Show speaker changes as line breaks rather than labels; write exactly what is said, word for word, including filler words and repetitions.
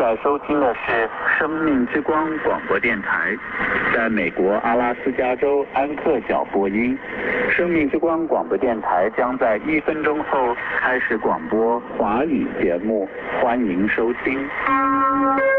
在收听的是生命之光广播电台，在美国阿拉斯加州安克角播音。生命之光广播电台将在一分钟后开始广播华语节目，欢迎收听。